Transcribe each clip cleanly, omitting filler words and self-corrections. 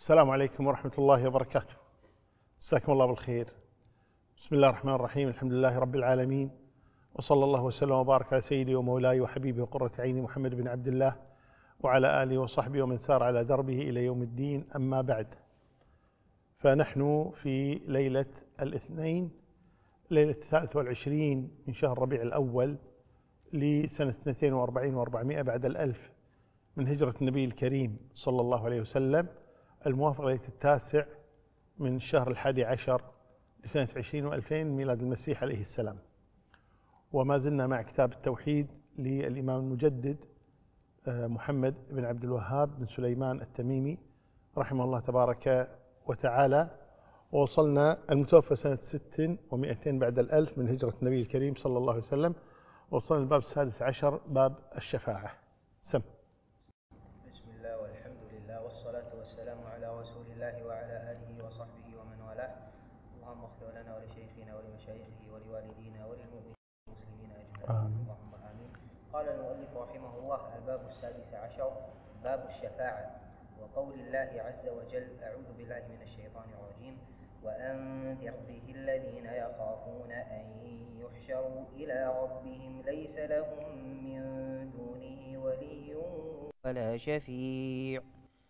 السلام عليكم ورحمة الله وبركاته. مساكم الله بالخير. بسم الله الرحمن الرحيم. الحمد لله رب العالمين، وصلى الله وسلم وبارك على سيدي ومولاي وحبيبي وقرة عيني محمد بن عبد الله وعلى آله وصحبه ومن سار على دربه إلى يوم الدين. أما بعد، فنحن في ليلة الاثنين، ليلة 23 من شهر ربيع الأول لسنة 42 و400 بعد الألف من هجرة النبي الكريم صلى الله عليه وسلم، الموافق ليلة 9 من شهر 11 لسنة 20 و2000 ميلاد المسيح عليه السلام. وما زلنا مع كتاب التوحيد للإمام المجدد محمد بن عبد الوهاب بن سليمان التميمي رحمه الله تبارك وتعالى، ووصلنا المتوفى سنة 6 و200 بعد الألف من هجرة النبي الكريم صلى الله عليه وسلم، ووصلنا الباب 16 باب الشفاعة. سم. بسم الله والحمد لله والصلاة والسلام على رسول الله وعلى آله وصحبه ومن والاه. اللهم اغفر لنا ولشيخنا ولمشايخه ولوالدينا وللمؤمنين والمسلمين أجمعين. اللهم آمين. قال المؤلف رحمه الله: الباب 16 باب الشفاعة. وقول الله عز وجل: أعوذ بالله من الشيطان الرجيم: وأنذر به الذين يخافون أن يحشروا إلى ربهم ليس لهم من دونه ولي ولا شفيع.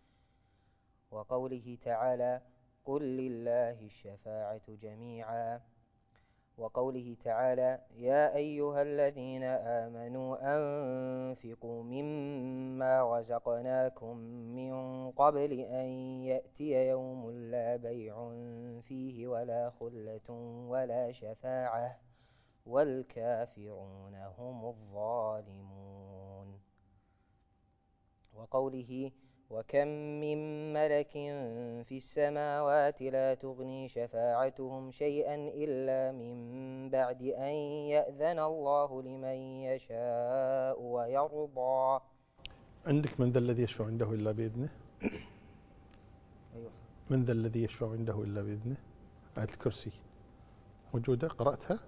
وقوله تعالى: قل لله الشفاعة جميعا. وقوله تعالى: يا أيها الذين آمنوا أنفقوا مما رزقناكم من قبل أن يأتي يوم لا بيع فيه ولا خلة ولا شفاعة والكافرون هم الظالمون. وقوله: وكم من ملك في السماوات لا تغني شفاعتهم شيئا إلا من بعد أن يأذن الله لمن يشاء ويرضى. عندك من ذا الذي يشفع عنده إلا بإذنه؟ أيوة. من ذا الذي يشفع عنده إلا بإذنه؟ آية الكرسي موجودة، قرأتها؟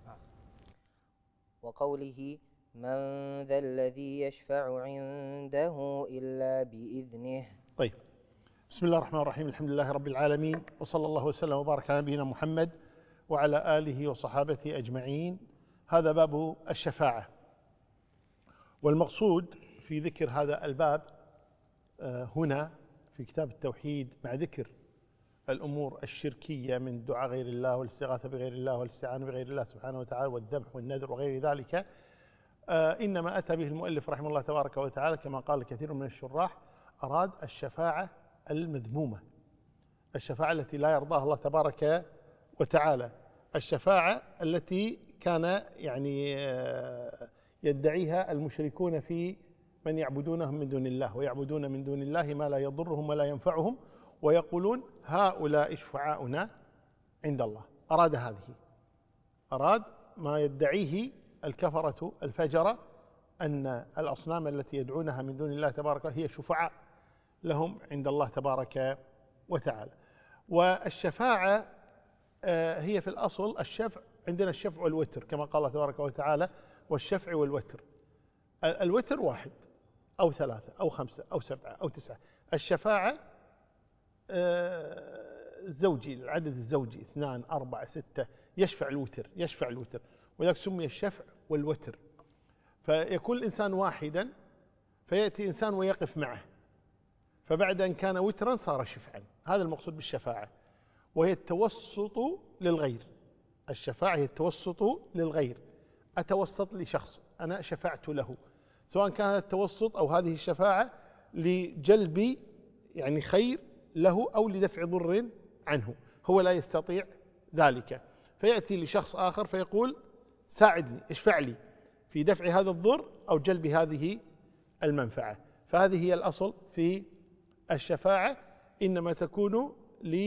وقوله: من ذا الذي يشفع عنده إلا بإذنه. طيب، بسم الله الرحمن الرحيم. الحمد لله رب العالمين، وصلى الله وسلم وبارك على نبينا محمد وعلى آله وصحابته أجمعين. هذا باب الشفاعة، والمقصود في ذكر هذا الباب هنا في كتاب التوحيد مع ذكر الأمور الشركية من دعاء غير الله والاستغاثة بغير الله والاستعانة بغير الله سبحانه وتعالى والذبح والنذر وغير ذلك، إنما أتى به المؤلف رحمه الله تبارك وتعالى كما قال كثير من الشراح، أراد الشفاعة المذمومة، الشفاعة التي لا يرضاها الله تبارك وتعالى، الشفاعة التي كان يدعيها المشركون في من يعبدونهم من دون الله، ويعبدون من دون الله ما لا يضرهم ولا ينفعهم، ويقولون هؤلاء شفعاؤنا عند الله. أراد هذه، أراد ما يدعيه الكفرة الفجرة أن الأصنام التي يدعونها من دون الله تبارك هي شفعاء لهم عند الله تبارك وتعالى. والشفاعة هي في الأصل الشفع، عندنا الشفع والوتر كما قال الله تبارك وتعالى: والشفع والوتر. الوتر 1 أو 3 أو 5 أو 7 أو 9. الشفاعة الزوجي، العدد الزوجي 2 4 6 يشفع الوتر، يشفع الوتر، ولذلك سمي الشفع والوتر. فيكون الإنسان واحدا فيأتي إنسان ويقف معه، فبعد أن كان وترا صار شفعا. هذا المقصود بالشفاعة، وهي التوسط للغير. الشفاعة هي التوسط للغير، أتوسط لشخص، أنا شفعت له، سواء كان هذا التوسط أو هذه الشفاعة لجلب خير له أو لدفع ضر عنه، هو لا يستطيع ذلك، فيأتي لشخص آخر فيقول ساعدني، اشفع لي في دفع هذا الضر أو جلب هذه المنفعة. فهذه هي الأصل في الشفاعة، إنما تكون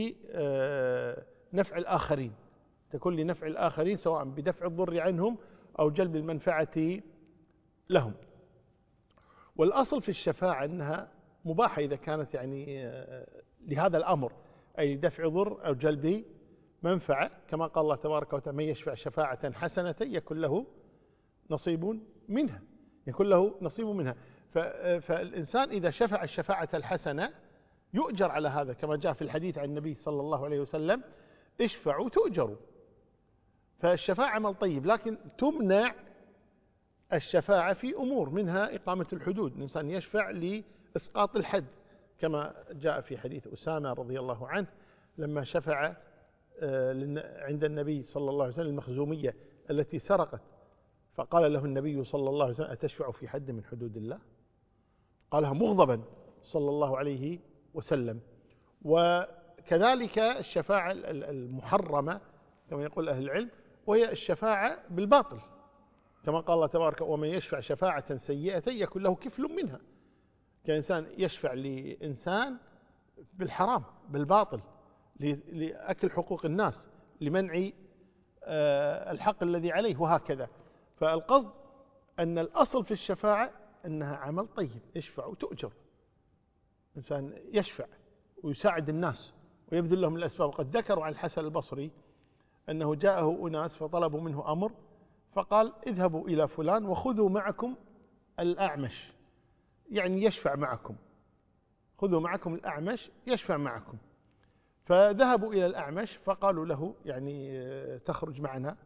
لنفع الآخرين، تكون لنفع الآخرين سواء بدفع الضر عنهم أو جلب المنفعة لهم. والأصل في الشفاعة أنها مباحة إذا كانت لهذا الأمر، أي دفع ضر أو جلب منفعة، كما قال الله تبارك وتعالى: من يشفع شفاعة حسنة يكن له نصيب منها، يكون له نصيب منها. فالإنسان إذا شفع الشفاعة الحسنة يؤجر على هذا، كما جاء في الحديث عن النبي صلى الله عليه وسلم: اشفعوا تؤجروا. فالشفاعة عمل طيب، لكن تمنع الشفاعة في أمور، منها إقامة الحدود، الإنسان يشفع لإسقاط الحد، كما جاء في حديث أسامة رضي الله عنه لما شفع عند النبي صلى الله عليه وسلم المخزومية التي سرقت، فقال له النبي صلى الله عليه وسلم: أتشفع في حد من حدود الله؟ قالها مغضبا صلى الله عليه وسلم. وكذلك الشفاعة المحرمة كما يقول أهل العلم، وهي الشفاعة بالباطل، كما قال الله تبارك: ومن يشفع شفاعة سيئة يكن له كفل منها. كإنسان يشفع لإنسان بالحرام بالباطل، لأكل حقوق الناس، لمنع الحق الذي عليه، وهكذا. فالقصد أن الأصل في الشفاعة أنها عمل طيب، اشفع وتؤجر. إنسان يشفع ويساعد الناس ويبذل لهم الأسباب. وقد ذكروا عن الحسن البصري أنه جاءه أناس فطلبوا منه أمر، فقال: اذهبوا إلى فلان وخذوا معكم الأعمش، يعني يشفع معكم، خذوا معكم الأعمش يشفع معكم. فذهبوا إلى الأعمش فقالوا له: يعني تخرج معنا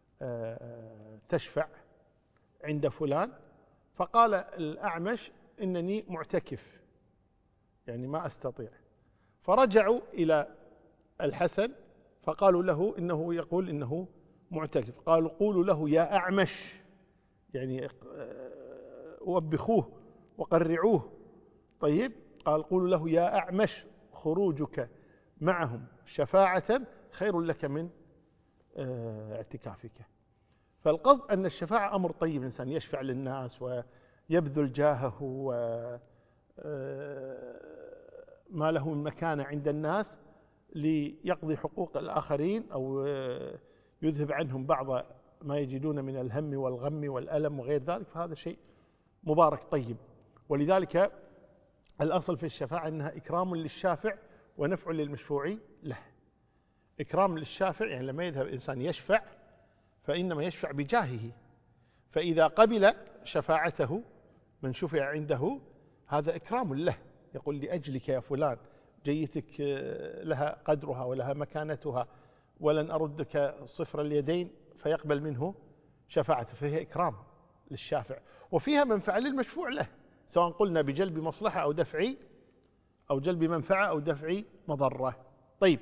تشفع عند فلان؟ فقال الأعمش: إنني معتكف، يعني ما أستطيع. فرجعوا إلى الحسن فقالوا له: إنه يقول إنه معتكف. قالوا: قولوا له يا أعمش، يعني وبخوه وقرعوه. طيب، قال: قولوا له يا أعمش خروجك معهم شفاعة خير لك من اعتكافك. فالقصد أن الشفاعة أمر طيب، الإنسان يشفع للناس ويبذل جاهه وما له من مكانة عند الناس ليقضي حقوق الآخرين، أو يذهب عنهم بعض ما يجدون من الهم والغم والألم وغير ذلك، فهذا شيء مبارك طيب. ولذلك الأصل في الشفاعة أنها إكرام للشافع ونفع للمشفوع له. إكرام للشافع يعني لما يذهب إنسان يشفع فإنما يشفع بجاهه، فإذا قبل شفاعته من شفع عنده هذا إكرام له، يقول: لأجلك يا فلان جيتك لها قدرها ولها مكانتها، ولن أردك صفر اليدين، فيقبل منه شفاعته. فهي إكرام للشافع، وفيها منفعة للمشفوع له، سواء قلنا بجلب مصلحة أو جلب منفعة أو دفع مضرة. طيب،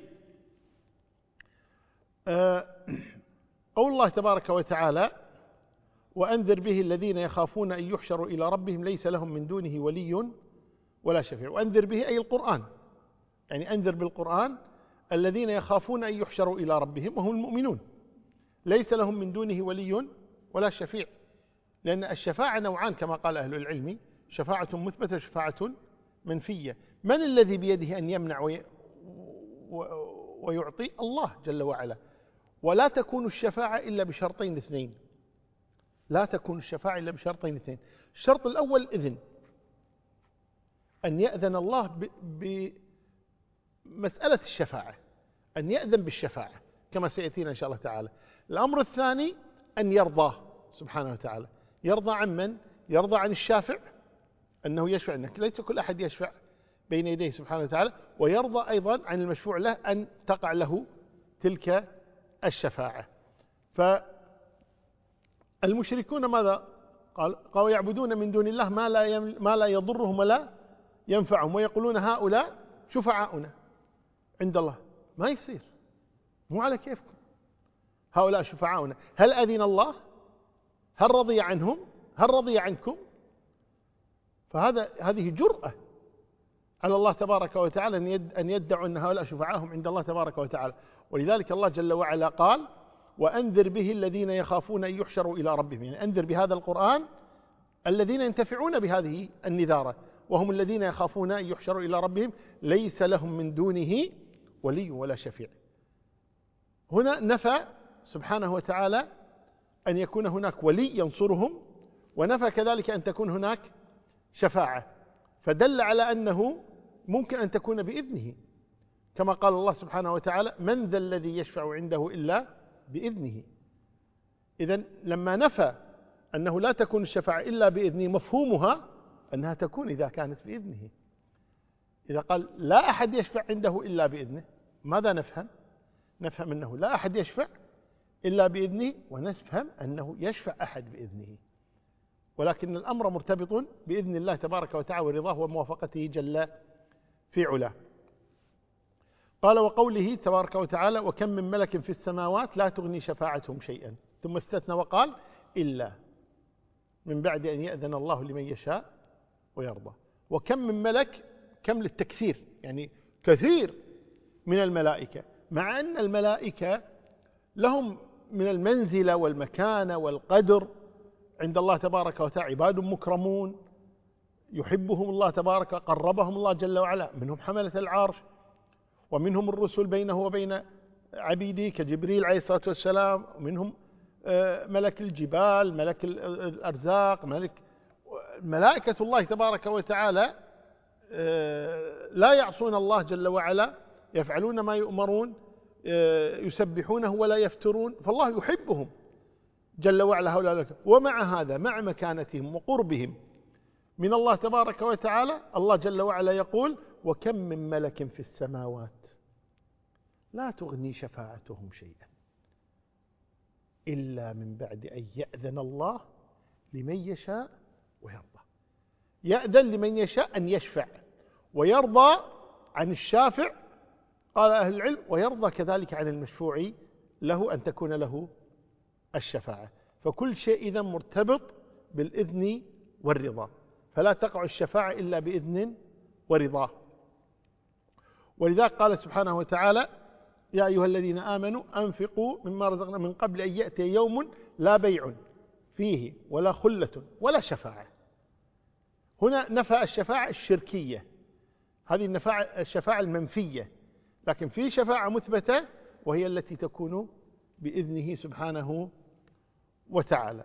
قول الله تبارك وتعالى: وأنذر به الذين يخافون أن يحشروا إلى ربهم ليس لهم من دونه ولي ولا شفيع. وأنذر به أي القرآن، يعني أنذر بالقرآن الذين يخافون أن يحشروا إلى ربهم وهم المؤمنون ليس لهم من دونه ولي ولا شفيع. لأن الشفاعة نوعان كما قال أهل العلم: شفاعة مثبتة وشفاعة منفية. من الذي بيده أن يمنع ويعطي؟ الله جل وعلا. ولا تكون الشفاعة إلا بشرطين اثنين، لا تكون الشفاعة إلا بشرطين اثنين. الشرط الأول إذن، أن يأذن الله بمسألة الشفاعة، أن يأذن بالشفاعة كما سيأتينا إن شاء الله تعالى. الأمر الثاني أن يرضى سبحانه وتعالى. يرضى عن من؟ يرضى عن الشافع أنه يشفع، أنك ليس كل أحد يشفع بين يديه سبحانه وتعالى، ويرضى أيضا عن المشفوع له أن تقع له تلك الشفاعة. فالمشركون ماذا قالوا؟ يعبدون من دون الله ما لا يضرهم ولا ينفعهم، ويقولون هؤلاء شفعاؤنا عند الله. ما يصير، مو على كيفكم، هؤلاء شفعاؤنا. هل أذن الله؟ هل رضي عنهم؟ هل رضي عنكم؟ هذه جرأة على الله تبارك وتعالى أن يدعوا أن هؤلاء شفعاهم عند الله تبارك وتعالى. ولذلك الله جل وعلا قال: وأنذر به الذين يخافون أن يحشروا إلى ربهم، يعني أنذر بهذا القرآن الذين ينتفعون بهذه النذارة، وهم الذين يخافون أن يحشروا إلى ربهم ليس لهم من دونه ولي ولا شفيع. هنا نفى سبحانه وتعالى أن يكون هناك ولي ينصرهم، ونفى كذلك أن تكون هناك شفاعة، فدل على أنه ممكن أن تكون بإذنه، كما قال الله سبحانه وتعالى: من ذا الذي يشفع عنده إلا بإذنه. إذن لما نفى أنه لا تكون الشفاعة إلا بإذنه، مفهومها أنها تكون إذا كانت بإذنه. إذا قال لا أحد يشفع عنده إلا بإذنه، ماذا نفهم؟ نفهم أنه لا أحد يشفع إلا بإذنه، ونفهم أنه يشفع أحد بإذنه، ولكن الأمر مرتبط بإذن الله تبارك وتعالى ورضاه وموافقته جل في علاه. قال وقوله تبارك وتعالى وكم من ملك في السماوات لا تغني شفاعتهم شيئا، ثم استثنى وقال إلا من بعد أن يأذن الله لمن يشاء ويرضى. وكم من ملك، كم للتكثير، يعني كثير من الملائكة، مع أن الملائكة لهم من المنزلة والمكانة والقدر عند الله تبارك وتعالى، عباد مكرمون يحبهم الله تبارك، قربهم الله جل وعلا، منهم حملة العرش، ومنهم الرسل بينه وبين عبيده كجبريل عليه الصلاة والسلام، ومنهم ملك الجبال، ملك الأرزاق، ملائكة الله تبارك وتعالى لا يعصون الله جل وعلا، يفعلون ما يؤمرون، يسبحونه ولا يفترون، فالله يحبهم جل وعلا هؤلاء. ومع هذا مع مكانتهم وقربهم من الله تبارك وتعالى، الله جل وعلا يقول وكم من ملك في السماوات لا تغني شفاعتهم شيئا إلا من بعد أن يأذن الله لمن يشاء ويرضى. يأذن لمن يشاء أن يشفع، ويرضى عن الشافع، قال أهل العلم، ويرضى كذلك عن المشفوع له أن تكون له الشفاعة. فكل شيء إذا مرتبط بالإذن والرضا، فلا تقع الشفاعة إلا بإذن ورضاه. ولذلك قال سبحانه وتعالى يا أيها الذين آمنوا أنفقوا مما رزقنا من قبل أن يأتي يوم لا بيع فيه ولا خلة ولا شفاعة. هنا نفى الشفاعة الشركية، هذه الشفاعة المنفية، لكن في شفاعة مثبتة وهي التي تكون بإذنه سبحانه وتعالى.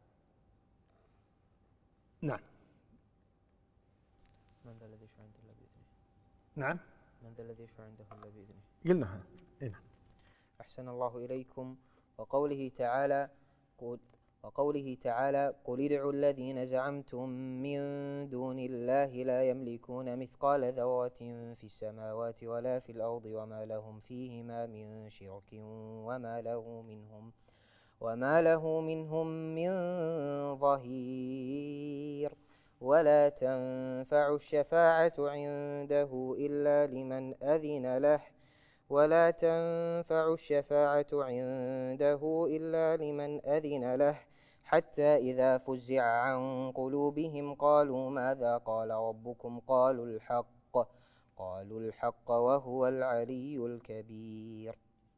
نعم. من ذا الذي يشفع عنده إلا بإذنه؟ نعم. من ذا الذي يشفع عنده إلا بإذنه؟ قلناها. نعم. أحسن الله إليكم. وقوله تعالى قل ادعوا الذين زعمتم من دون الله لا يملكون مثقال ذرة في السماوات ولا في الأرض وما لهم فيهما من شرك وما له منهم من ظهير. ولا تنفع الشفاعة عنده إلا لمن أذن له حتى إذا فزع عن قلوبهم قالوا ماذا قال ربكم قالوا الحق وهو العلي الكبير.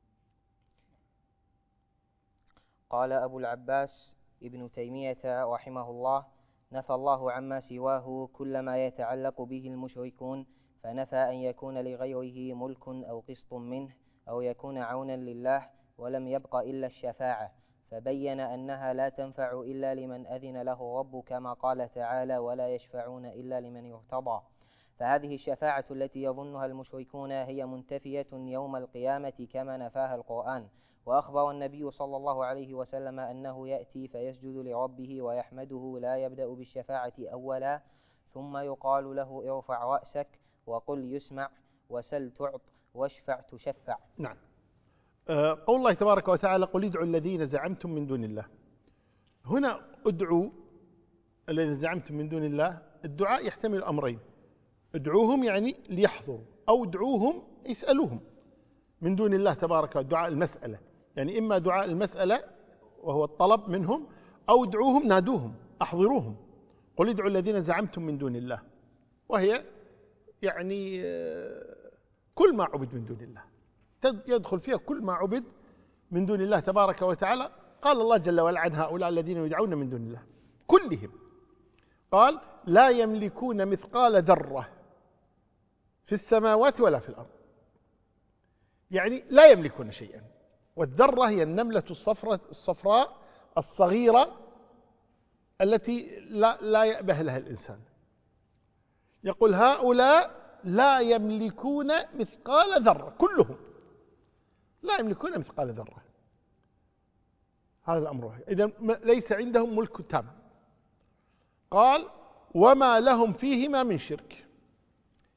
قال أبو العباس ابن تيمية رحمه الله نفى الله عما سواه كل ما يتعلق به المشركون، فنفى أن يكون لغيره ملك أو قسط منه أو يكون عونا لله، ولم يبق إلا الشفاعة، فبين أنها لا تنفع إلا لمن أذن له رب، كما قال تعالى ولا يشفعون إلا لمن يرتضى. فهذه الشفاعة التي يظنها المشركون هي منتفية يوم القيامة كما نفاها القرآن. وأخبر النبي صلى الله عليه وسلم أنه يأتي فيسجد لربه ويحمده، لا يبدأ بالشفاعة أولا، ثم يقال له ارفع رأسك وقل يسمع وسل تعط واشفع تشفع. نعم. قول الله تبارك وتعالى قل ادعوا الذين زعمتم من دون الله. هنا ادعوا الذين زعمتم من دون الله، الدعاء يحتمل أمرين: ادعوهم يعني ليحضروا، أو ادعوهم اسألوهم من دون الله تبارك، دعاء المسألة، يعني إما دعاء المسألة وهو الطلب منهم، أو ادعوهم نادوهم أحضروهم. قل ادعوا الذين زعمتم من دون الله، وهي يعني كل ما عبد من دون الله، يدخل فيها كل ما عبد من دون الله تبارك وتعالى. قال الله جل وعلا عن هؤلاء الذين يدعون من دون الله كلهم، قال لا يملكون مثقال ذرة في السماوات ولا في الأرض، يعني لا يملكون شيئا. والذرة هي النملة الصفراء الصغيرة التي لا يأبه لها الإنسان. يقول هؤلاء لا يملكون مثقال ذرة، كلهم لا يملكون مثقال ذرة. هذا الأمر، إذن ليس عندهم ملك تام. قال وما لهم فيهما من شرك،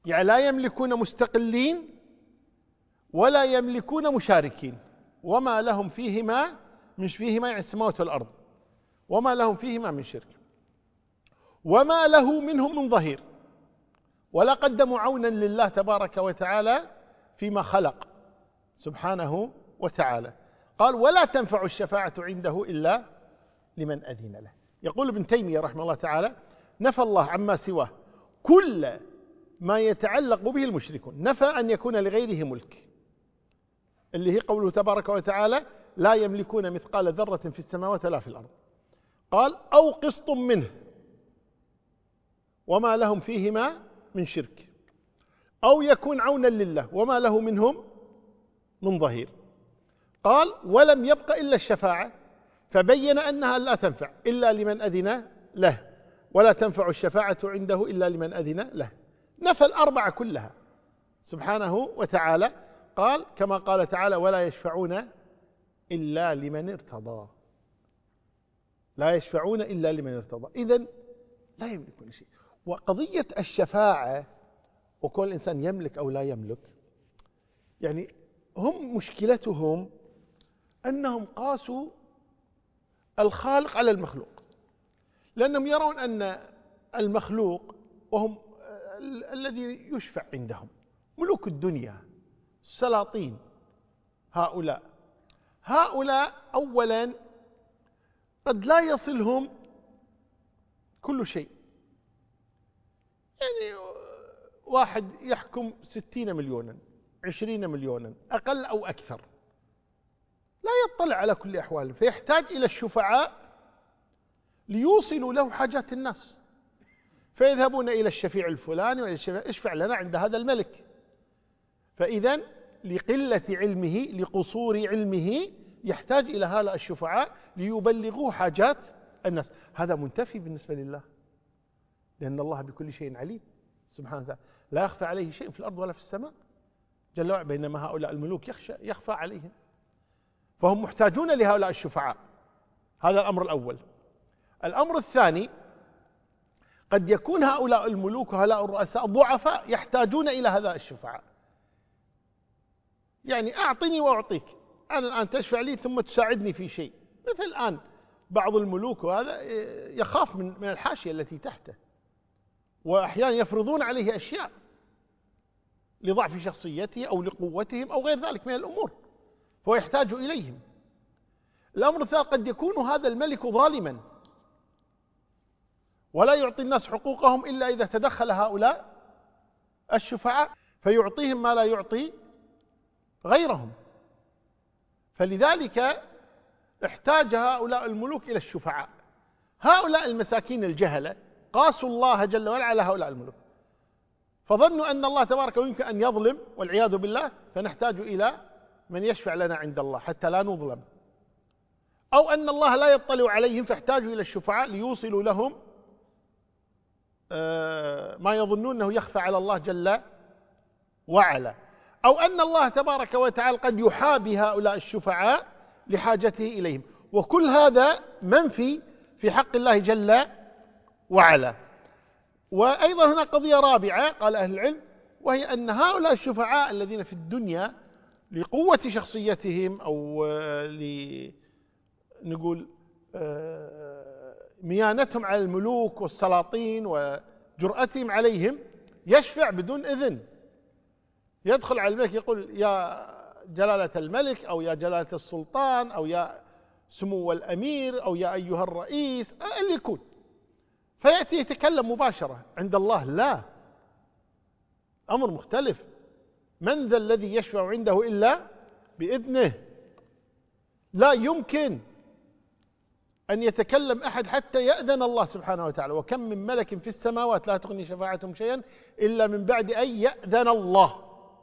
يعني لا يملكون مستقلين ولا يملكون مشاركين، وما لهم فيهما مش فيهما يعني السماوات والأرض، وما لهم فيهما من شرك، وما له منهم من ظهير، ولا قدموا عونا لله تبارك وتعالى فيما خلق سبحانه وتعالى. قال ولا تنفع الشفاعة عنده إلا لمن أذن له. يقول ابن تيمية رحمه الله تعالى نفى الله عما سواه كل ما يتعلق به المشركون، نفى أن يكون لغيره ملك، اللي هي قوله تبارك وتعالى لا يملكون مثقال ذرة في السماوات ولا في الأرض. قال أو قسط منه وما لهم فيهما من شرك، أو يكون عونا لله وما له منهم من ظهير. قال ولم يبق إلا الشفاعة، فبين أنها لا تنفع إلا لمن أذن له، ولا تنفع الشفاعة عنده إلا لمن أذن له. نفى الأربعة كلها سبحانه وتعالى. قال كما قال تعالى ولا يشفعون إلا لمن ارتضى، لا يشفعون إلا لمن ارتضى. إذن لا يملكون شيء. وقضية الشفاعة وكل إنسان يملك أو لا يملك، يعني هم مشكلتهم أنهم قاسوا الخالق على المخلوق، لأنهم يرون أن المخلوق وهم الذي يشفع عندهم ملوك الدنيا السلاطين، هؤلاء أولا قد لا يصلهم كل شيء. يعني واحد يحكم 60 مليونا 20 مليونا أقل أو أكثر، لا يطلع على كل أحواله، فيحتاج إلى الشفعاء ليوصلوا له حاجات الناس، فيذهبون إلى الشفيع الفلاني وإلى الشفيع اشفع لنا عند هذا الملك. فإذا لقلة علمه لقصور علمه يحتاج إلى هؤلاء الشفعاء ليبلغوا حاجات الناس. هذا منتفي بالنسبة لله، لأن الله بكل شيء عليم سبحانه وتعالى، لا يخفى عليه شيء في الأرض ولا في السماء جل وعلا، بينما هؤلاء الملوك يخفى عليهم، فهم محتاجون لهؤلاء الشفعاء. هذا الأمر الأول. الأمر الثاني قد يكون هؤلاء الملوك وهؤلاء الرؤساء ضعفاء يحتاجون إلى هؤلاء الشفعاء، يعني أعطني وأعطيك، أنا الآن تشفع لي ثم تساعدني في شيء. مثل الآن بعض الملوك وهذا يخاف من الحاشية التي تحته، وأحيانا يفرضون عليه أشياء لضعف شخصيته أو لقوتهم أو غير ذلك من الأمور، فهو يحتاج إليهم. الأمر الثالث قد يكون هذا الملك ظالما ولا يعطي الناس حقوقهم إلا إذا تدخل هؤلاء الشفعاء فيعطيهم ما لا يعطي غيرهم، فلذلك احتاج هؤلاء الملوك إلى الشفعاء. هؤلاء المساكين الجهلة قاسوا الله جل وعلا على هؤلاء الملوك، فظنوا أن الله تبارك يمكن أن يظلم والعياذ بالله، فنحتاج إلى من يشفع لنا عند الله حتى لا نظلم، أو أن الله لا يطلع عليهم فاحتاجوا إلى الشفعاء ليوصلوا لهم ما يظنون أنه يخفى على الله جل وعلا، أو أن الله تبارك وتعالى قد يحابي هؤلاء الشفعاء لحاجته إليهم. وكل هذا منفي في حق الله جل وعلا. وأيضا هنا قضية رابعة قال أهل العلم، وهي أن هؤلاء الشفعاء الذين في الدنيا لقوة شخصيتهم أو نقول ميانتهم على الملوك والسلاطين وجرأتهم عليهم يشفع بدون إذن، يدخل على الملك يقول يا جلالة الملك أو يا جلالة السلطان أو يا سمو الأمير أو يا أيها الرئيس اللي يكون، فيأتي يتكلم مباشرة. عند الله لا، أمر مختلف. من ذا الذي يشفع عنده إلا بإذنه؟ لا يمكن أن يتكلم أحد حتى يأذن الله سبحانه وتعالى. وكم من ملك في السماوات لا تغني شفاعتهم شيئا إلا من بعد أن يأذن الله.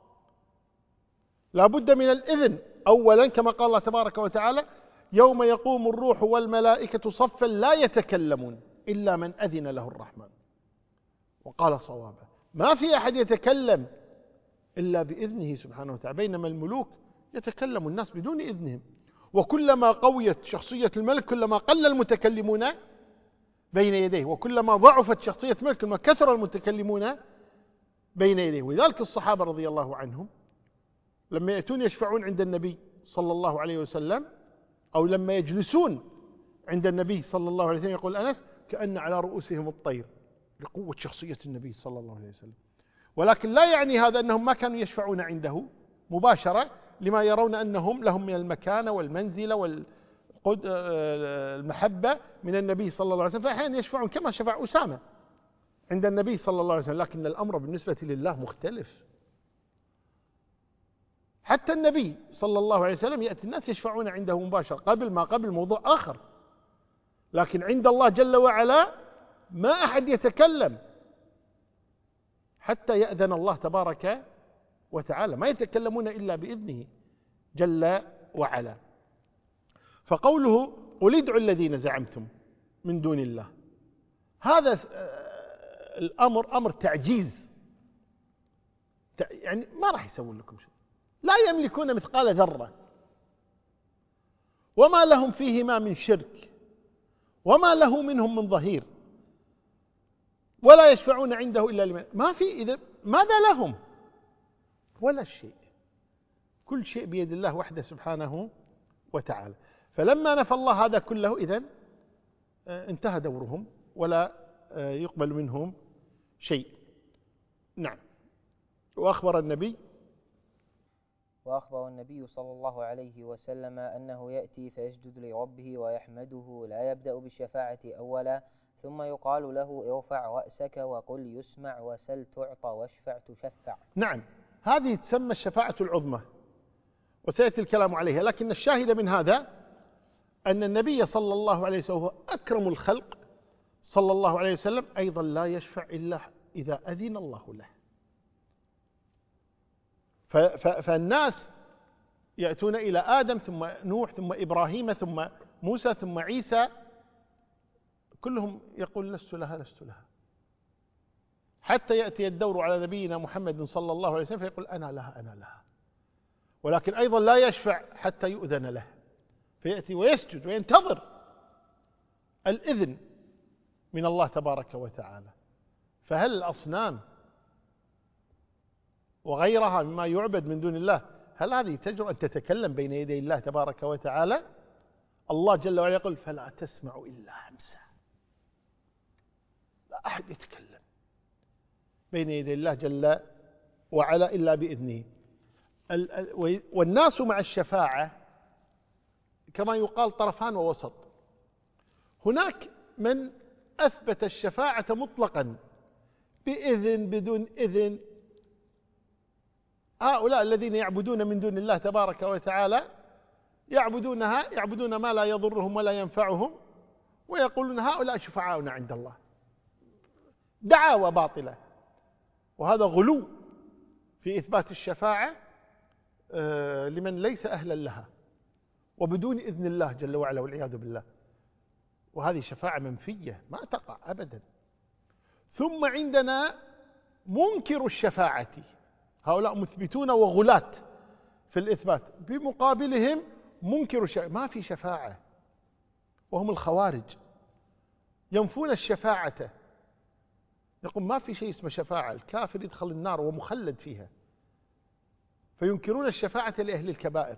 لا بد من الإذن أولا، كما قال الله تبارك وتعالى يوم يقوم الروح والملائكة صفا لا يتكلمون إلا من أذن له الرحمن وقال صوابا. ما في أحد يتكلم إلا بإذنه سبحانه وتعالى، بينما الملوك يتكلم الناس بدون إذنهم. وكلما قويت شخصية الملك كلما قل المتكلمون بين يديه، وكلما ضعفت شخصية الملك كلما كثر المتكلمون بين يديه. ولذلك الصحابة رضي الله عنهم لما يأتون يشفعون عند النبي صلى الله عليه وسلم، أو لما يجلسون عند النبي صلى الله عليه وسلم، يقول أنس: كأن على رؤوسهم الطير، لقوة شخصية النبي صلى الله عليه وسلم. ولكن لا يعني هذا أنهم ما كانوا يشفعون عنده مباشرة، لما يرون أنهم لهم من المكانة والمنزلة والمحبة من النبي صلى الله عليه وسلم، فأحيانا يشفعون كما شفع أسامة عند النبي صلى الله عليه وسلم. لكن الأمر بالنسبة لله مختلف. حتى النبي صلى الله عليه وسلم يأتي الناس يشفعون عنده مباشرة، قبل موضوع آخر. لكن عند الله جل وعلا ما أحد يتكلم حتى يأذن الله تبارك وتعالى، ما يتكلمون إلا بإذنه جل وعلا. فقوله: قل ادعوا الذين زعمتم من دون الله، هذا الأمر أمر تعجيز، يعني ما راح يسوون لكم شيء، لا يملكون مثقال ذرة، وما لهم فيهما من شرك، وما له منهم من ظهير، ولا يشفعون عنده إلا لمن ما في. إذا ماذا لهم؟ ولا شيء، كل شيء بيد الله وحده سبحانه وتعالى. فلما نفى الله هذا كله، إذن انتهى دورهم ولا يقبل منهم شيء. نعم. وأخبر النبي صلى الله عليه وسلم أنه يأتي فيسجد لربه ويحمده، لا يبدأ بالشفاعة أولا، ثم يقال له: ارفع رأسك وقل يسمع، وسل تعطى، واشفع تشفع. نعم، هذه تسمى الشفاعة العظمى، وسيأتي الكلام عليها. لكن الشاهد من هذا أن النبي صلى الله عليه وسلم هو أكرم الخلق صلى الله عليه وسلم، أيضا لا يشفع إلا إذا أذن الله له. فالناس يأتون إلى آدم، ثم نوح، ثم إبراهيم، ثم موسى، ثم عيسى، كلهم يقول: لست لها لست لها، حتى يأتي الدور على نبينا محمد صلى الله عليه وسلم فيقول: أنا لها أنا لها. ولكن أيضا لا يشفع حتى يؤذن له، فيأتي ويسجد وينتظر الإذن من الله تبارك وتعالى. فهل الأصنام وغيرها مما يعبد من دون الله، هل هذه تجرؤ أن تتكلم بين يدي الله تبارك وتعالى؟ الله جل وعلا يقول: فلا تسمع إلا همسا، لا أحد يتكلم بين يدي الله جل وعلا إلا بإذنه. والناس مع الشفاعة كما يقال طرفان ووسط. هناك من أثبت الشفاعة مطلقا بإذن بدون إذن. هؤلاء الذين يعبدون من دون الله تبارك وتعالى يعبدون ما لا يضرهم ولا ينفعهم، ويقولون: هؤلاء شفعاؤنا عند الله. دعاوى باطلة، وهذا غلو في إثبات الشفاعة لمن ليس أهلا لها وبدون إذن الله جل وعلا، والعياذ بالله. وهذه شفاعة منفية ما تقع أبدا. ثم عندنا منكر الشفاعة، هؤلاء مثبتون وغلاة في الإثبات، بمقابلهم منكر الشفاعة، ما في شفاعة، وهم الخوارج ينفون الشفاعة، يقول ما في شيء اسمه شفاعة، الكافر يدخل النار ومخلد فيها، فينكرون الشفاعة لأهل الكبائر.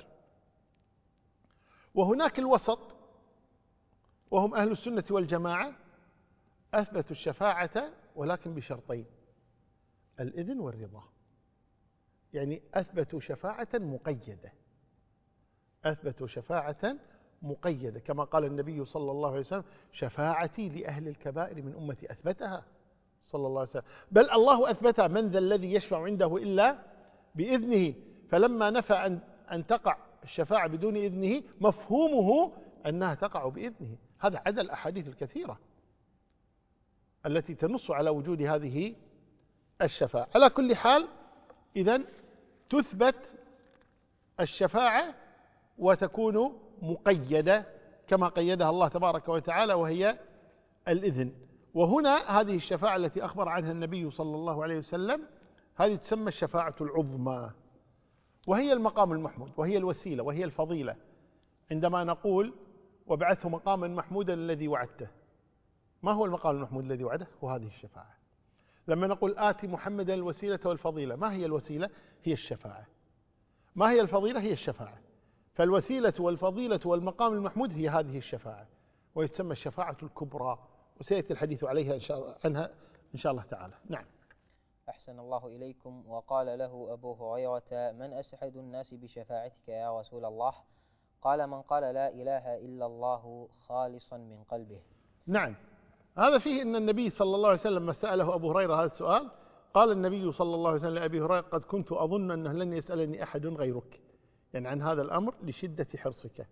وهناك الوسط وهم أهل السنة والجماعة، أثبتوا الشفاعة ولكن بشرطين: الإذن والرضا. يعني أثبتوا شفاعة مقيدة، أثبتوا شفاعة مقيدة، كما قال النبي صلى الله عليه وسلم: شفاعتي لأهل الكبائر من أمتي. أثبتها صلى الله عليه وسلم، بل الله أثبتها: من ذا الذي يشفع عنده إلا بإذنه. فلما نفى أن تقع الشفاعة بدون إذنه، مفهومه أنها تقع بإذنه. هذا عدا الأحاديث الكثيرة التي تنص على وجود هذه الشفاعة. على كل حال، إذن تثبت الشفاعة وتكون مقيدة كما قيدها الله تبارك وتعالى، وهي الإذن. وهنا هذه الشفاعة التي أخبر عنها النبي صلى الله عليه وسلم، هذه تسمى الشفاعة العظمى، وهي المقام المحمود، وهي الوسيلة، وهي الفضيلة. عندما نقول: وابعثه مقاما محمودا الذي وعدته، ما هو المقام المحمود الذي وعده؟ هو هذه الشفاعة. لما نقول آتي محمدا الوسيلة والفضيلة، ما هي الوسيلة؟ هي الشفاعة. ما هي الفضيلة؟ هي الشفاعة. فالوسيلة والفضيلة والمقام المحمود هي هذه الشفاعة، ويتسمى الشفاعة الكبرى، وسيأتي الحديث عليها عنها إن شاء الله تعالى. نعم. أحسن الله إليكم. وقال له أبو هريرة: من أسعد الناس بشفاعتك يا رسول الله؟ قال: من قال لا إله إلا الله خالصا من قلبه. نعم، هذا فيه أن النبي صلى الله عليه وسلم لما سأله أبو هريرة هذا السؤال قال النبي صلى الله عليه وسلم لأبي هريرة: قد كنت أظن أنه لن يسألني أحد غيرك، يعني عن هذا الأمر لشدة حرصك.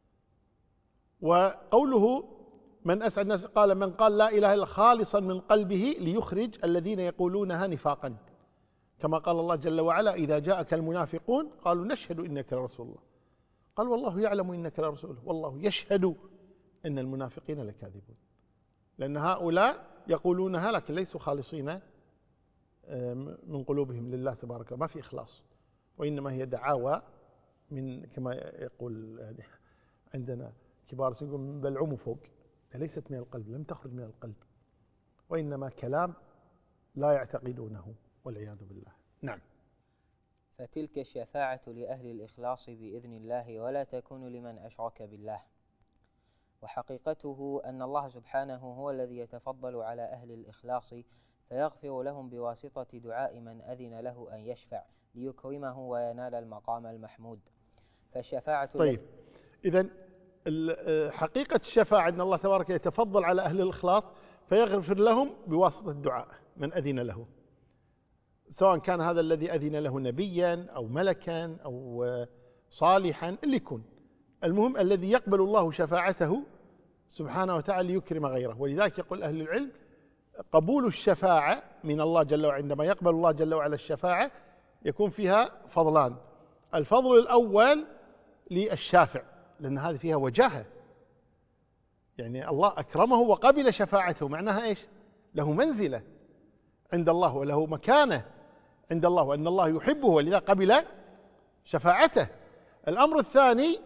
وقوله من أسعد الناس قال: من قال لا إله إلا خالصا من قلبه ليخرج الذين يقولونها نفاقا، كما قال الله جل وعلا: إذا جاءك المنافقون قالوا نشهد إنك لرسول الله، قال والله يعلم إنك لرسوله والله يشهد إن المنافقين لكاذبون. لأن هؤلاء يقولونها لكن ليسوا خالصين من قلوبهم لله تبارك، ما في إخلاص، وإنما هي دعاوى من كما يقول عندنا كبار يقول من بلعوم فوق، ليست من القلب، لم تخرج من القلب، وإنما كلام لا يعتقدونه والعياذ بالله. نعم. فتلك الشفاعة لأهل الإخلاص بإذن الله، ولا تكون لمن أشرك بالله. وحقيقته أن الله سبحانه هو الذي يتفضل على أهل الإخلاص فيغفر لهم بواسطة دعاء من أذن له أن يشفع ليكرمه وينال المقام المحمود. فالشفاعة طيب، إذن حقيقة الشفاعة أن الله تبارك يتفضل على أهل الإخلاص فيغفر لهم بواسطة الدعاء من أذن له، سواء كان هذا الذي أذن له نبيا أو ملكا أو صالحا اللي يكون، المهم الذي يقبل الله شفاعته سبحانه وتعالى ليكرم غيره. ولذلك يقول أهل العلم: قبول الشفاعة من الله جل وعلا، عندما يقبل الله جل وعلا الشفاعة يكون فيها فضلان. الفضل الأول للشافع، لأن هذه فيها وجاهة، يعني الله أكرمه وقبل شفاعته، معناها إيش؟ له منزلة عند الله وله مكانة عند الله، وأن الله يحبه ولذا قبل شفاعته. الأمر الثاني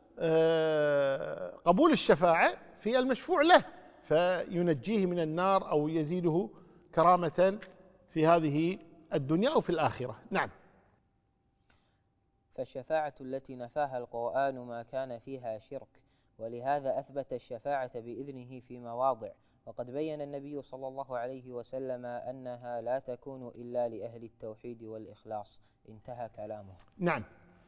قبول الشفاعة في المشفوع له، فينجيه من النار أو يزيده كرامة في هذه الدنيا أو في الآخرة. نعم. فالشفاعة التي نفاها القرآن ما كان فيها شرك، ولهذا أثبت الشفاعة بإذنه في مواضع، وقد بين النبي صلى الله عليه وسلم أنها لا تكون إلا لأهل التوحيد والإخلاص. انتهى كلامه. نعم.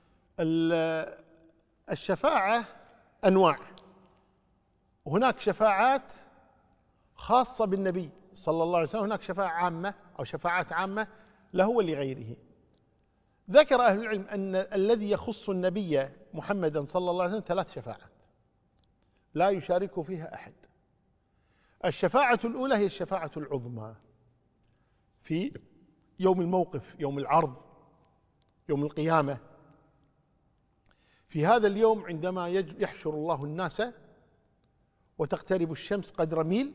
الشفاعة أنواع، هناك شفاعات خاصة بالنبي صلى الله عليه وسلم، هناك شفاعة عامة أو شفاعات عامة له ولغيره. ذكر أهل العلم أن الذي يخص النبي محمدا صلى الله عليه وسلم 3 شفاعات لا يشارك فيها أحد. الشفاعة الأولى هي الشفاعة العظمى في يوم الموقف، يوم العرض، يوم القيامة. في هذا اليوم عندما يحشر الله الناس وتقترب الشمس قدر ميل،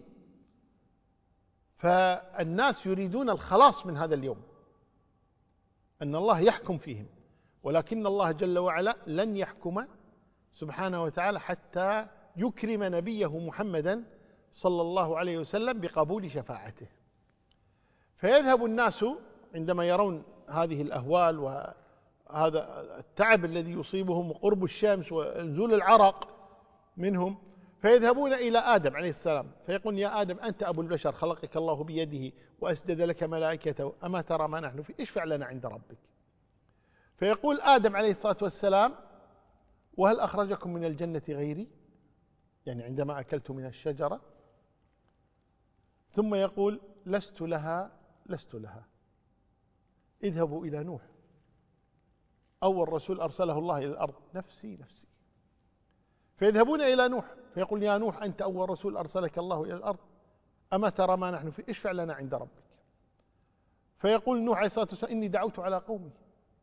فالناس يريدون الخلاص من هذا اليوم، أن الله يحكم فيهم، ولكن الله جل وعلا لن يحكم سبحانه وتعالى حتى يكرم نبيه محمدا صلى الله عليه وسلم بقبول شفاعته. فيذهب الناس عندما يرون هذه الأهوال وهذا التعب الذي يصيبهم وقرب الشمس ونزول العرق منهم، فيذهبون إلى آدم عليه السلام فيقول: يا آدم أنت أبو البشر، خلقك الله بيده وأسجد لك ملائكته، أما ترى ما نحن فيه؟ اشفع لنا عند ربك. فيقول آدم عليه الصلاة والسلام: وهل أخرجكم من الجنة غيري؟ يعني عندما أكلت من الشجرة. ثم يقول: لست لها لست لها، اذهبوا إلى نوح، أول رسول أرسله الله إلى الأرض، نفسي نفسي. فيذهبون إلى نوح فيقول: يا نوح أنت أول رسول أرسلك الله إلى الأرض، أما ترى ما نحن فيه؟ اشفع لنا عند ربك. فيقول نوح عليه الصلاة والسلام: إني دعوت على قومي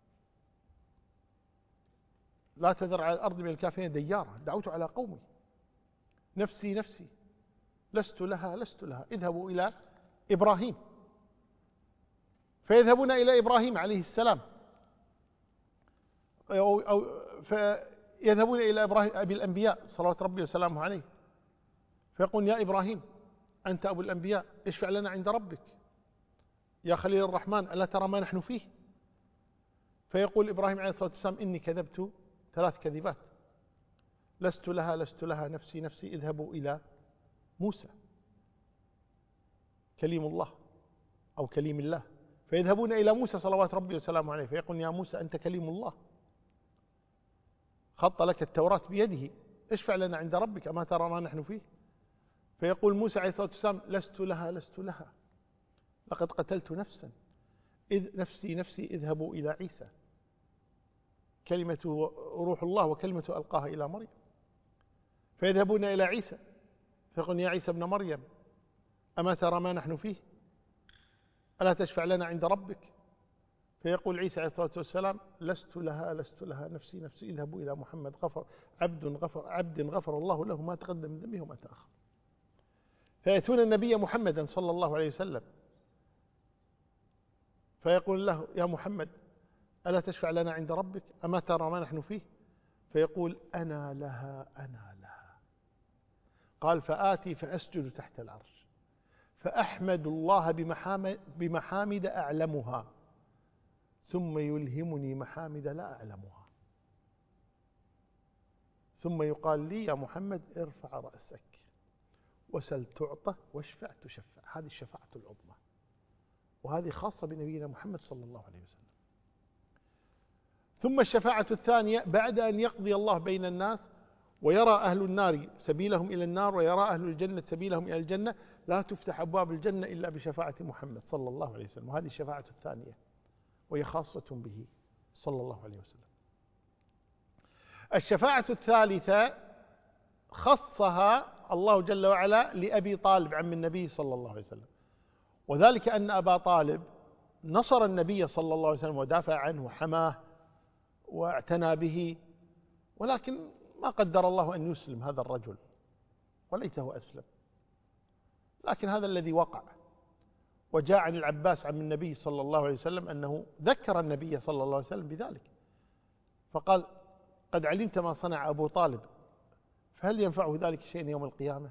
لا تذر على الأرض من الكافرين ديارا، دعوت على قومي، نفسي نفسي، لست لها لست لها، اذهبوا إلى إبراهيم. فيذهبون إلى إبراهيم عليه السلام، فيذهبون إلى إبراهيم أبي الأنبياء صلوات ربي وسلامه عليه، فيقول: يا إبراهيم أنت أبو الأنبياء، اشفع لنا عند ربك. يا خليل الرحمن ألا ترى ما نحن فيه؟ فيقول إبراهيم عليه الصلاة والسلام إني كذبت 3 كذبات، لست لها نفسي نفسي، اذهبوا إلى موسى كليم الله أو كليم الله. فيذهبون إلى موسى صلوات ربي وسلامه عليه، فيقول يا موسى أنت كليم الله، خط لك التوراة بيده، اشفع لنا عند ربك أما ترى ما نحن فيه؟ فيقول موسى عليه الصلاة والسلام لست لها لقد قتلت نفسا، إذ نفسي اذهبوا إلى عيسى كلمة روح الله وكلمة ألقاها إلى مريم. فيذهبون إلى عيسى فيقول يا عيسى ابن مريم أما ترى ما نحن فيه؟ ألا تشفع لنا عند ربك؟ فيقول عيسى عليه الصلاة والسلام لست لها نفسي اذهبوا إلى محمد عبد غفر الله له ما تقدم من ذنبه وما تأخر. فيأتون النبي محمدا صلى الله عليه وسلم فيقول له يا محمد ألا تشفع لنا عند ربك أما ترى ما نحن فيه؟ فيقول أنا لها. قال فآتي فأسجد تحت العرش فأحمد الله بمحامد أعلمها ثم يلهمني محامد لا أعلمها، ثم يقال لي يا محمد ارفع رأسك وسل تعطى واشفع تشفع. هذه الشفاعة العظمى، وهذه خاصة بنبينا محمد صلى الله عليه وسلم. ثم الشفاعة الثانية بعد أن يقضي الله بين الناس ويرى أهل النار سبيلهم إلى النار ويرى أهل الجنة سبيلهم إلى الجنة، لا تفتح أبواب الجنة إلا بشفاعة محمد صلى الله عليه وسلم، وهذه الشفاعة الثانية وهي خاصة به صلى الله عليه وسلم. الشفاعة الثالثة خصها الله جل وعلا لأبي طالب عم النبي صلى الله عليه وسلم، وذلك أن أبا طالب نصر النبي صلى الله عليه وسلم ودافع عنه وحماه واعتنى به، ولكن ما قدر الله أن يسلم هذا الرجل وليته أسلم، لكن هذا الذي وقع. وجاء عن العباس عن النبي صلى الله عليه وسلم أنه ذكر النبي صلى الله عليه وسلم بذلك فقال قد علمت ما صنع أبو طالب فهل ينفعه ذلك شيء يوم القيامة؟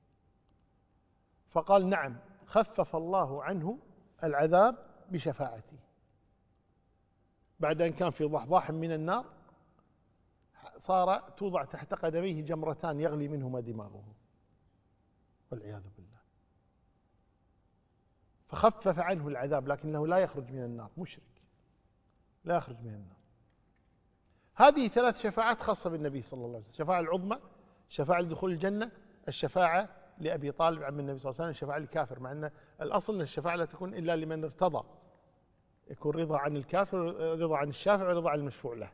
فقال نعم، خفف الله عنه العذاب بشفاعتي. بعد أن كان في ضحضاح من النار صار توضع تحت قدميه جمرتان يغلي منهما دماغه والعياذ بالله، فخفف عنه العذاب، لكنه لا يخرج من النار، مشرك لا يخرج من النار. هذه 3 شفاعات خاصة بالنبي صلى الله عليه وسلم: الشفاعة العظمى، الشفاعة لدخول الجنة، الشفاعة لأبي طالب عم النبي صلى الله عليه وسلم، الشفاعة للكافر، مع أن الأصل أن الشفاعة لا تكون إلا لمن ارتضى، يكون رضا عن الكافر، رضا عن الشافع، ورضا عن المشفوع له.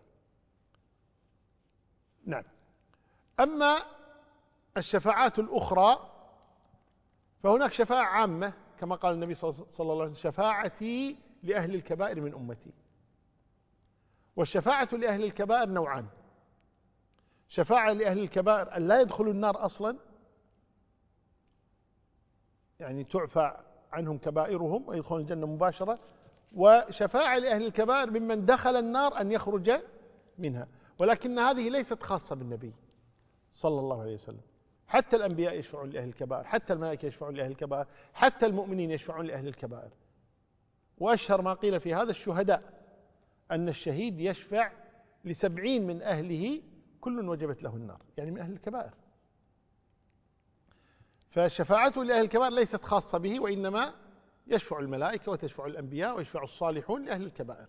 نعم. أما الشفاعات الأخرى فهناك شفاعة عامة كما قال النبي صلى الله عليه وسلم: شفاعتي لأهل الكبائر من أمتي. والشفاعة لأهل الكبائر نوعان: شفاعة لأهل الكبائر أن لا يدخلوا النار أصلا، يعني تعفى عنهم كبائرهم ويدخلون الجنة مباشرة، وشفاعة لأهل الكبائر ممن دخل النار أن يخرج منها، ولكن هذه ليست خاصة بالنبي صلى الله عليه وسلم. حتى الأنبياء يشفعون لأهل الكبائر، حتى الملائكة يشفعون لأهل الكبائر، حتى المؤمنين يشفعون لأهل الكبائر. وأشهر ما قيل في هذا الشهداء أن الشهيد يشفع ل70 من أهله كل وجبت له النار، يعني من أهل الكبائر. فشفاعته لأهل الكبائر ليست خاصة به، وإنما يشفع الملائكة وتشفع الأنبياء ويشفع الصالحون لأهل الكبائر.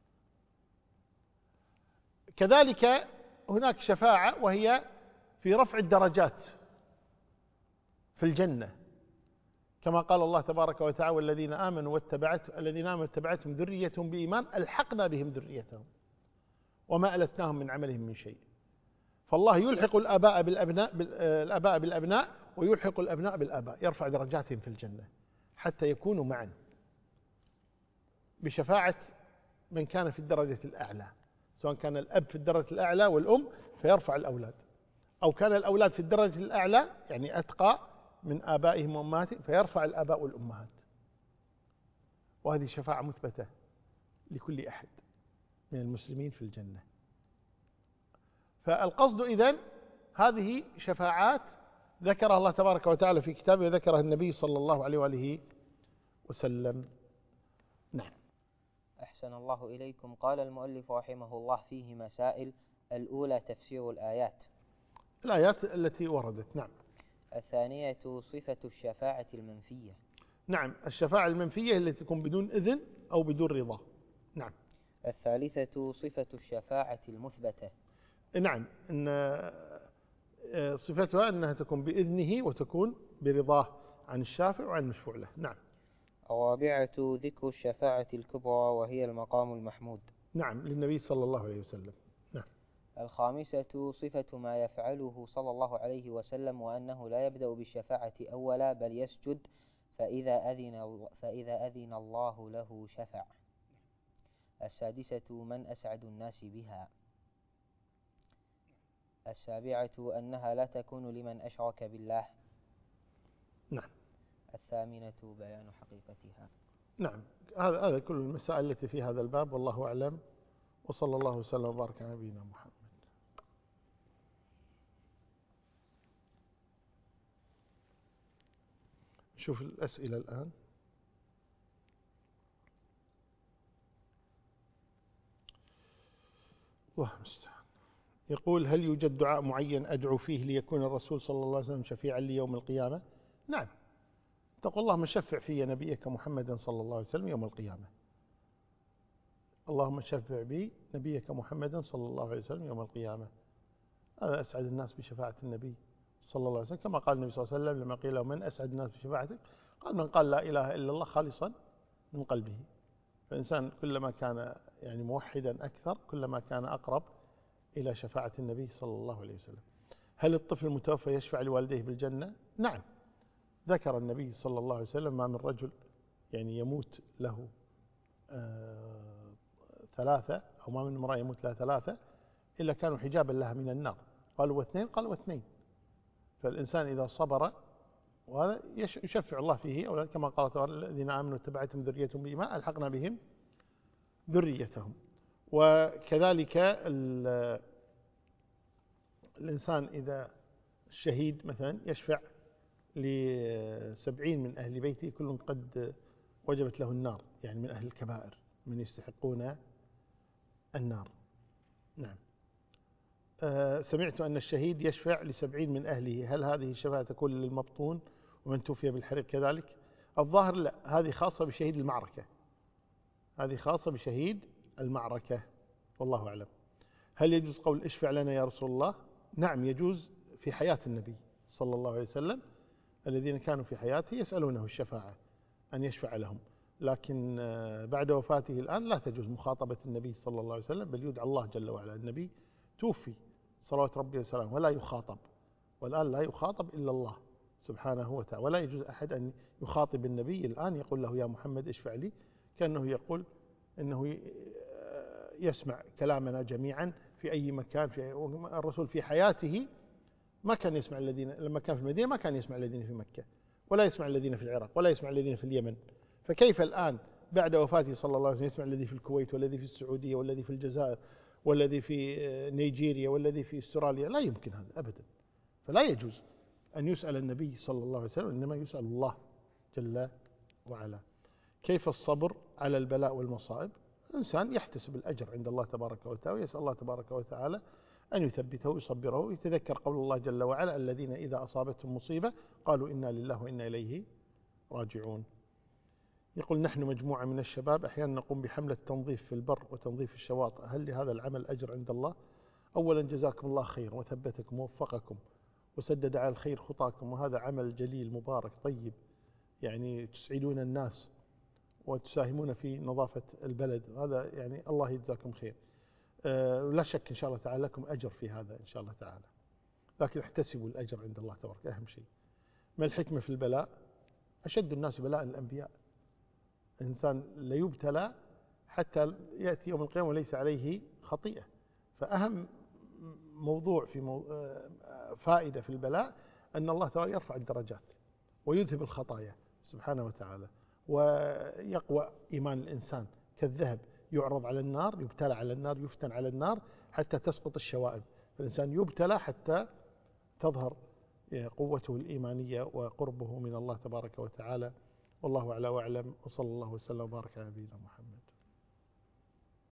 كذلك هناك شفاعة وهي في رفع الدرجات في الجنة، كما قال الله تبارك وتعالى: والذين آمنوا واتبعتهم ذريتهم بإيمان ألحقنا بهم ذريتهم وما ألتناهم من عملهم من شيء. فالله يلحق الآباء بالأبناء ويلحق الأبناء بالآباء، يرفع درجاتهم في الجنة حتى يكونوا معا بشفاعة من كان في الدرجة الأعلى، سواء كان الأب في الدرجة الأعلى والأم فيرفع الأولاد، أو كان الأولاد في الدرجة الأعلى يعني أتقى من آبائهم وأمهاتهم فيرفع الآباء والأمهات. وهذه شفاعة مثبتة لكل أحد من المسلمين في الجنة. فالقصد إذن هذه شفاعات ذكرها الله تبارك وتعالى في كتابه وذكرها النبي صلى الله عليه وآله وسلم. نعم. أحسن الله إليكم. قال المؤلف رحمه الله فيه مسائل. الأولى تفسير الآيات. الآيات التي وردت. نعم. الثانية صفة الشفاعة المنفية. نعم، الشفاعة المنفية التي تكون بدون إذن أو بدون رضا. نعم. الثالثة صفة الشفاعة المثبتة. نعم، إن صفتها أنها تكون بإذنه وتكون برضاه عن الشافع وعن المشفوع له. نعم. الرابعة ذكر الشفاعة الكبرى وهي المقام المحمود. نعم، للنبي صلى الله عليه وسلم. نعم. الخامسة صفة ما يفعله صلى الله عليه وسلم وأنه لا يبدأ بالشفاعة أولا بل يسجد فإذا أذن الله له شفع. السادسة من أسعد الناس بها. السابعة أنها لا تكون لمن أشرك بالله. نعم. الثامنة بيان حقيقتها. نعم، هذا كل المسائل التي في هذا الباب، والله أعلم، وصلى الله وسلم وبارك على نبينا محمد. شوف الأسئلة الآن. الله المستعان. يقول: هل يوجد دعاء معين أدعو فيه ليكون الرسول صلى الله عليه وسلم شفيعا لي يوم القيامة؟ نعم، تقول: اللهم شفع في نبيك محمد صلى الله عليه وسلم يوم القيامة. اللهم شفع بي نبيك محمد صلى الله عليه وسلم يوم القيامة. هذا أسعد الناس بشفاعة النبي صلى الله عليه وسلم، كما قال النبي صلى الله عليه وسلم لما قيل له: من أسعد الناس بشفاعتك؟ قال: من قال لا إله إلا الله خالصا من قلبه. فالإنسان كلما كان يعني موحدا أكثر كلما كان أقرب إلى شفاعة النبي صلى الله عليه وسلم. هل الطفل المتوفى يشفع لوالديه بالجنة؟ نعم. ذكر النبي صلى الله عليه وسلم: ما من رجل يعني يموت له ثلاثة، أو ما من امرأة يموت لها ثلاثة إلا كانوا حجابا لها من النار. قالوا: واثنين؟ قالوا: واثنين. فالإنسان إذا صبر وهذا يشفع الله فيه أولاد، كما قال تعالى: الذين آمنوا اتبعتهم ذريتهم بإيمان ألحقنا بهم ذريتهم. وكذلك الإنسان إذا الشهيد مثلا يشفع ل70 من أهل بيته كل قد وجبت له النار، يعني من أهل الكبائر من يستحقون النار. نعم. سمعت أن الشهيد يشفع ل70 من أهله، هل هذه الشفاعة تكون للمبطون ومن توفي بالحريق كذلك؟ الظاهر لا، هذه خاصة بشهيد المعركة، هذه خاصة بشهيد المعركة، والله أعلم. هل يجوز قول اشفع لنا يا رسول الله؟ نعم، يجوز في حياة النبي صلى الله عليه وسلم، الذين كانوا في حياته يسألونه الشفاعة أن يشفع لهم، لكن بعد وفاته الآن لا تجوز مخاطبة النبي صلى الله عليه وسلم، بل يدعى الله جل وعلا. النبي توفي صلوات ربي وسلامه ولا يخاطب، والآن لا يخاطب إلا الله سبحانه وتعالى، ولا يجوز أحد أن يخاطب النبي الآن يقول له يا محمد اشفع لي، كأنه يقول إنه يسمع كلامنا جميعا في أي مكان. الرسول في حياته ما كان يسمع الذين، لما كان في المدينة ما كان يسمع الذين في مكة، ولا يسمع الذين في العراق، ولا يسمع الذين في اليمن، فكيف الآن بعد وفاته صلى الله عليه وسلم يسمع الذي في الكويت والذي في السعودية والذي في الجزائر والذي في نيجيريا والذي في استراليا؟ لا يمكن هذا أبدا. فلا يجوز أن يسأل النبي صلى الله عليه وسلم، إنما يسأل الله جل وعلا. كيف الصبر على البلاء والمصائب؟ الإنسان يحتسب الأجر عند الله تبارك وتعالى، ويسأل الله تبارك وتعالى أن يثبته ويصبره، ويتذكر قول الله جل وعلا: الذين إذا أصابتهم مصيبة قالوا إنا لله وإنا إليه راجعون. يقول: نحن مجموعة من الشباب أحيانا نقوم بحملة تنظيف في البر وتنظيف الشواطئ، هل لهذا العمل أجر عند الله؟ أولا جزاكم الله خير وثبتكم ووفقكم وسدد على الخير خطاكم، وهذا عمل جليل مبارك طيب، يعني تسعدون الناس وتساهمون في نظافة البلد، هذا يعني الله يجزاكم خير. لا شك إن شاء الله تعالى لكم أجر في هذا إن شاء الله تعالى، لكن احتسبوا الأجر عند الله تبارك، أهم شيء. ما الحكمة في البلاء؟ أشد الناس بلاء الأنبياء. الإنسان لا يبتلى حتى يأتي يوم القيامة وليس عليه خطيئة، فأهم موضوع في فائدة في البلاء أن الله تعالى يرفع الدرجات ويذهب الخطايا سبحانه وتعالى، ويقوى إيمان الإنسان كالذهب يعرض على النار، يبتلى على النار، يفتن على النار حتى تسقط الشوائب. فالإنسان يبتلى حتى تظهر قوته الإيمانية وقربه من الله تبارك وتعالى. والله أعلى وأعلم، وصلى الله وسلم وبارك على نبينا محمد.